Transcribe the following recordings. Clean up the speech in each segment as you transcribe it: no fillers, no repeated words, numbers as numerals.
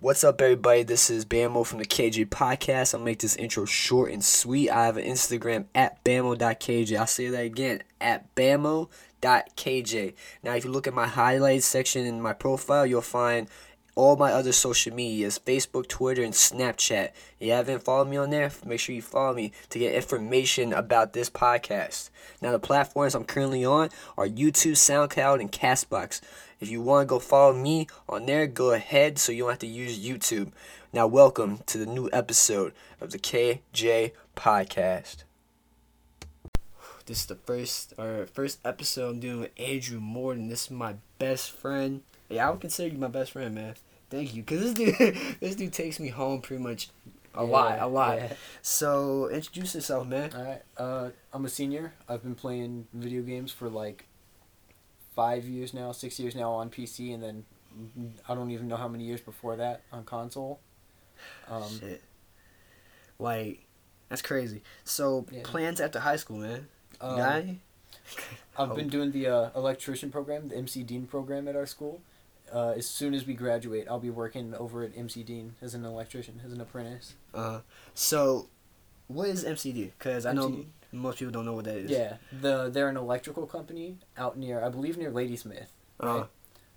What's up, everybody? This is Bamo from the KJ Podcast. I'll make this intro short and sweet. I have an Instagram at bamo.kj. I'll say that again, at bamo.kj. Now, if you look at my highlights section in my profile, you'll find all my other social medias, Facebook, Twitter, and Snapchat. If you haven't followed me on there, make sure you follow me to get information about this podcast. Now, the platforms I'm currently on are YouTube, SoundCloud, and CastBox. If you want to go follow me on there, go ahead so you don't have to use YouTube. Now, welcome to the new episode of the KJ Podcast. This is the first episode I'm doing with Andrew Morton. This is my best friend. Yeah, I would consider you my best friend, man. Thank you, because this dude takes me home pretty much a lot. Yeah. So, introduce yourself, man. Alright, I'm a senior. I've been playing video games for like 6 years now on PC, and then I don't even know how many years before that on console. Shit. Like, that's crazy. So, plans after high school, man? I've been doing the electrician program, the MC Dean program at our school. As soon as we graduate, I'll be working over at MC Dean as an electrician, as an apprentice. So, what is MCD? Because I know most people don't know what that is. Yeah, they're an electrical company out near Ladysmith, right?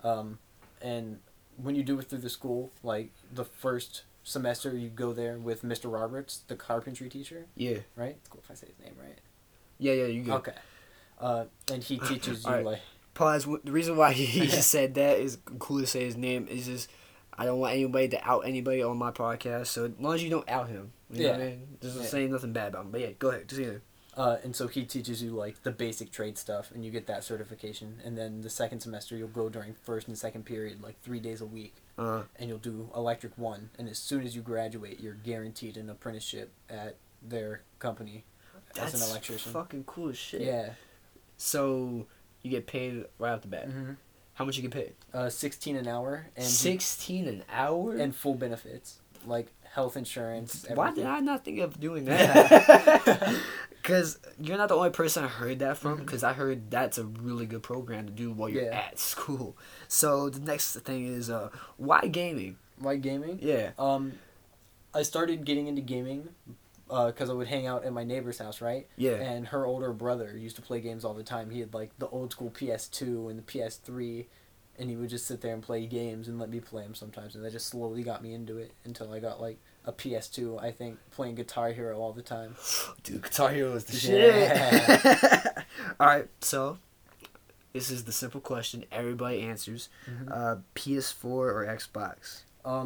And when you do it through the school, like the first semester, you go there with Mr. Roberts, the carpentry teacher. Yeah. Right? It's cool if I say his name right. Yeah, you good. Okay. And he teaches you, right. like... Pause. The reason why he just said that is cool to say his name is just I don't want anybody to out anybody on my podcast. So as long as you don't out him, you know what I mean? Just saying nothing bad about him. But yeah, go ahead. Just either. And so he teaches you like the basic trade stuff, and you get that certification. And then the second semester, you'll go during first and second period, like 3 days a week, and you'll do Electric 1. And as soon as you graduate, you're guaranteed an apprenticeship at their company as an electrician. That's fucking cool as shit. Yeah. So you get paid right off the bat. Mm-hmm. How much you get paid? $16 an hour. And 16 an hour? And full benefits, like health insurance. Everything. Why did I not think of doing that? Because you're not the only person I heard that from, because I heard that's a really good program to do while you're at school. So the next thing is, why gaming? Why gaming? Yeah. I started getting into gaming because I would hang out at my neighbor's house, right? Yeah. And her older brother used to play games all the time. He had like the old school PS2 and the PS3, and he would just sit there and play games and let me play them sometimes. And that just slowly got me into it until I got like a PS2, I think, playing Guitar Hero all the time. Dude, Guitar Hero is the shit. Alright, so this is the simple question everybody answers. PS4 or Xbox?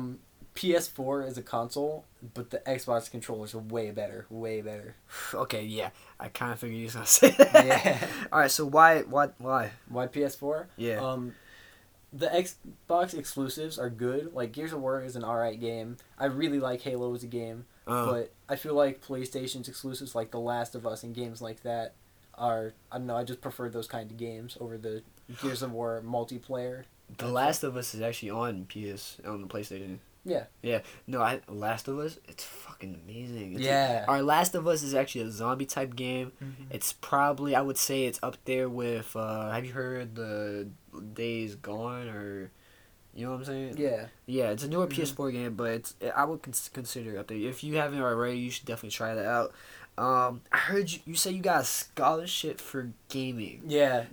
PS4 is a console, but the Xbox controllers are way better. Way better. Okay, yeah. I kind of figured you were going to say that. Yeah. Alright, so why? Why PS4? Yeah. The Xbox exclusives are good. Like, Gears of War is an alright game. I really like Halo as a game. But I feel like PlayStation's exclusives, like The Last of Us and games like that, are... I don't know, I just prefer those kind of games over the Gears of War multiplayer. The Last of Us is actually on the PlayStation. Yeah. Yeah. No, Last of Us, it's fucking amazing. Our Last of Us is actually a zombie type game. Mm-hmm. It's probably, I would say it's up there with, have you heard the Days Gone, or, you know what I'm saying? Yeah. Yeah, it's a newer PS4 game, but I would consider it up there. If you haven't already, you should definitely try that out. I heard you say you got a scholarship for gaming. Yeah.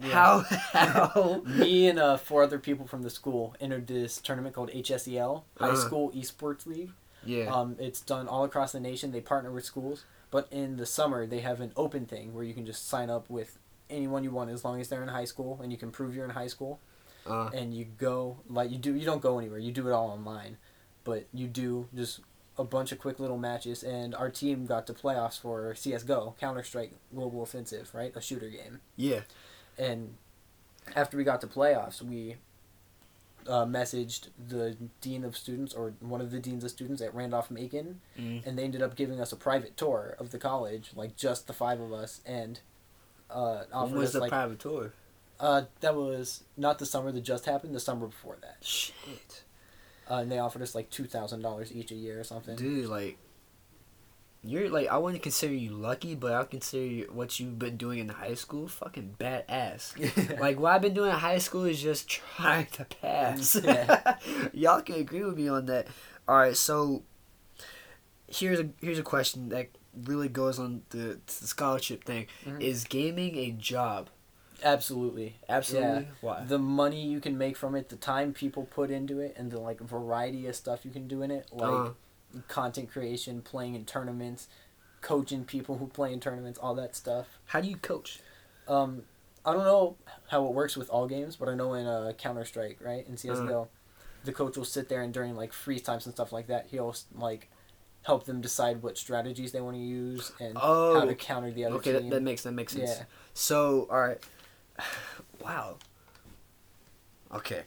How? Me and 4 other people from the school entered this tournament called HSEL, High School Esports League. Yeah. It's done all across the nation. They partner with schools, but in the summer they have an open thing where you can just sign up with anyone you want as long as they're in high school, and you can prove you're in high school. And you go you don't go anywhere. You do it all online, but you do just a bunch of quick little matches, and our team got to playoffs for CSGO, Counter-Strike Global Offensive, right? A shooter game. Yeah. And after we got to playoffs, we messaged the dean of students, or one of the deans of students at Randolph-Macon, and they ended up giving us a private tour of the college, like just the 5 of us, and offered when was us, the like, private tour? That was not the summer that just happened, the summer before that. Shit. And they offered us like $2,000 each a year or something. Dude, like, you're like, I wouldn't consider you lucky, but I would consider what you've been doing in high school fucking badass. Like, what I've been doing in high school is just trying to pass. Yeah. Y'all can agree with me on that. All right, so here's a question that really goes on the scholarship thing. Mhm. Is gaming a job? Absolutely. Absolutely. Yeah. Why? The money you can make from it, the time people put into it, and the like variety of stuff you can do in it, like content creation, playing in tournaments, coaching people who play in tournaments, all that stuff. How do you coach? I don't know how it works with all games, but I know in Counter-Strike, right, in CS:GO, the coach will sit there and during like freeze times and stuff like that, he'll like help them decide what strategies they want to use and how to counter the other team. That makes sense. Yeah. So, all right. Wow. Okay.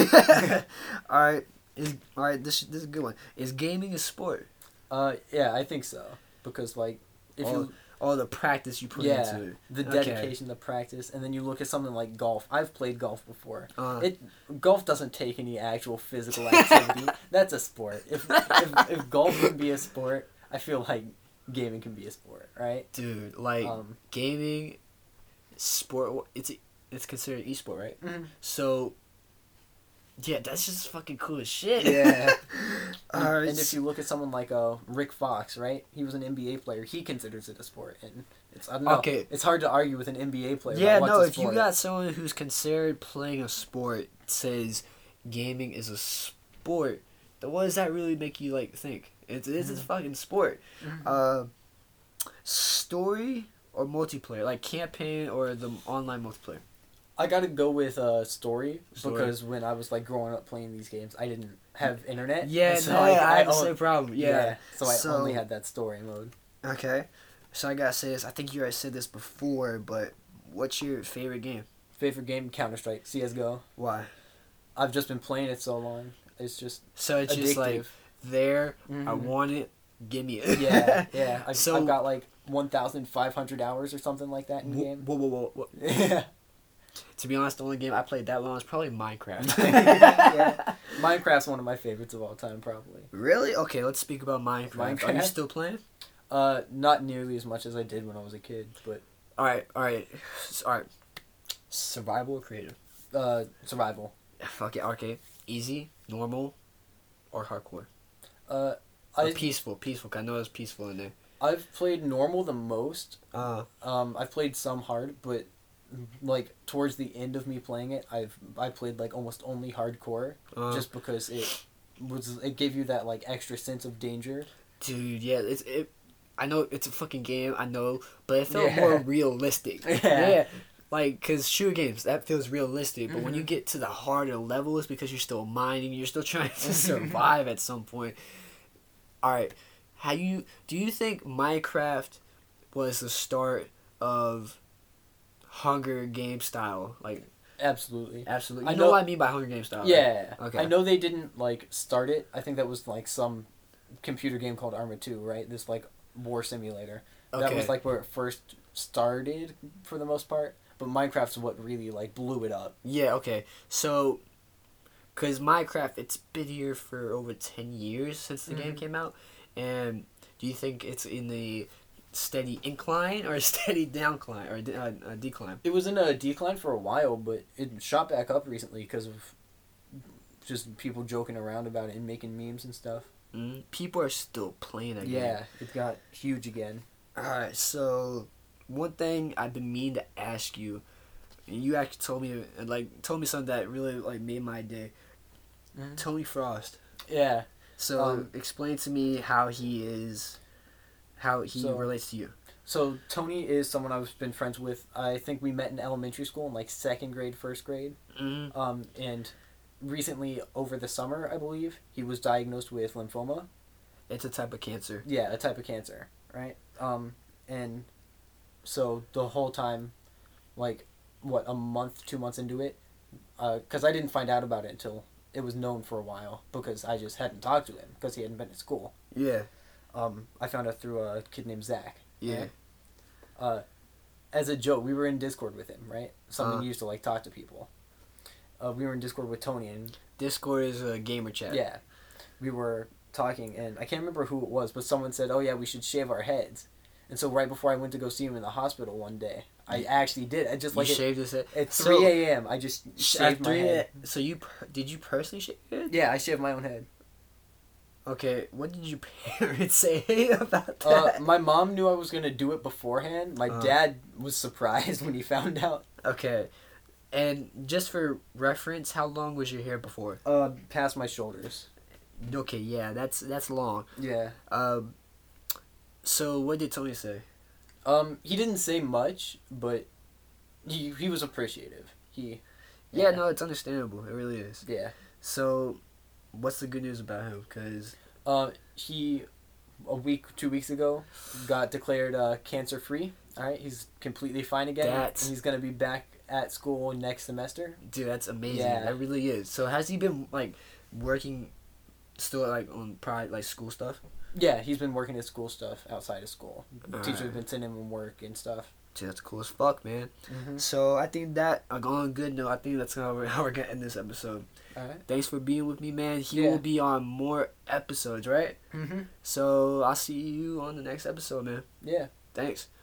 All right. This is a good one. Is gaming a sport? Yeah, I think so, because like if all the practice you put into it. The dedication, the practice, and then you look at something like golf. I've played golf before. Golf doesn't take any actual physical activity. That's a sport. If golf can be a sport, I feel like gaming can be a sport, right? Dude, like gaming, sport. It's considered esport, right? Mm-hmm. So. Yeah, that's just fucking cool as shit. Yeah. And if you look at someone like Rick Fox, right? He was an NBA player. He considers it a sport, and I don't know. Okay. It's hard to argue with an NBA player. Yeah, about what's no. a If sport. you got someone who's considered playing a sport says gaming is a sport, then what does that really make you like think? It's a fucking sport. Mm-hmm. Story or multiplayer, like campaign or the online multiplayer. I gotta go with story because when I was like growing up playing these games, I didn't have internet. Yeah, so I had the same problem. Yeah. So I only had that story mode. Okay, so I gotta say this. I think you already said this before, but what's your favorite game? Favorite game, Counter-Strike, CS:GO. Why? I've just been playing it so long. It's just so it's addictive. just like there. Mm-hmm. I want it. Give me it. Yeah. I've got like 1,500 hours or something like that in the game. Whoa. Yeah. To be honest, the only game I played that long was probably Minecraft. Yeah. Minecraft's one of my favorites of all time, probably. Really? Okay, let's speak about Minecraft. Are you still playing? Not nearly as much as I did when I was a kid, but... Alright. Survival or creative? Survival. Fuck it, okay. Easy, normal, or hardcore? Or peaceful. I know there's peaceful in there. I've played normal the most. I've played some hard, but... like towards the end of me playing it, I played like almost only hardcore, just because it gave you that like extra sense of danger. Dude, yeah, I know it's a fucking game, I know, but it felt more realistic. Yeah. Like, cause shooter games that feels realistic, but when you get to the harder levels, because you're still mining, you're still trying to survive at some point. All right, do you think Minecraft was the start of Hunger Game style? Like, absolutely. You know what I mean by Hunger Game style? Yeah. Right? Okay. I know they didn't like start it. I think that was like some computer game called Arma 2, right? This like war simulator. Okay. That was like where it first started for the most part. But Minecraft's what really like blew it up. Yeah. Okay. So, because Minecraft, it's been here for over 10 years since the game came out, and do you think it's in the steady incline or a steady downcline or a decline? It was in a decline for a while, but it shot back up recently because of just people joking around about it and making memes and stuff. People are still playing it. Yeah, it got huge again. Alright, so one thing I've been meaning to ask you, and you actually told me something that really like made my day. Tony Frost. Yeah. So explain to me how he relates to you. So Tony is someone I've been friends with. I think we met in elementary school in like 2nd grade, 1st grade. And recently over the summer, I believe, he was diagnosed with lymphoma. It's a type of cancer. Yeah, a type of cancer, right? And so the whole time, like, a month, 2 months into it, because I didn't find out about it until it was known for a while, because I just hadn't talked to him, because he hadn't been at school. Yeah. I found out through a kid named Zach. Yeah. Right? As a joke, we were in Discord with him, right? Something used to like talk to people. We were in Discord with Tony, and Discord is a gamer chat. Yeah, we were talking, and I can't remember who it was, but someone said, "Oh yeah, we should shave our heads." And so right before I went to go see him in the hospital one day, I actually did. I just shaved his head at 3 a.m. I just shaved my head. So did you personally shave your head? Yeah, I shaved my own head. Okay, what did your parents say about that? My mom knew I was gonna do it beforehand. My dad was surprised when he found out. Okay, and just for reference, how long was your hair before? Past my shoulders. Okay, yeah, that's long. Yeah. So what did Tony say? He didn't say much, but he was appreciative. Yeah, no, it's understandable. It really is. Yeah. So, what's the good news about him? Cause he 2 weeks ago got declared cancer free. All right, he's completely fine again. And he's gonna be back at school next semester. Dude, that's amazing. Yeah. That really is. So has he been like working still like on like school stuff? Yeah, he's been working his school stuff outside of school. Teachers Alright. been sending him work and stuff. Dude, that's cool as fuck, man. Mm-hmm. So I think that on a good note, I think that's how we're gonna end this episode. All right. Thanks for being with me, man. He will be on more episodes, right? Mm-hmm. So I'll see you on the next episode, man. Yeah. Thanks.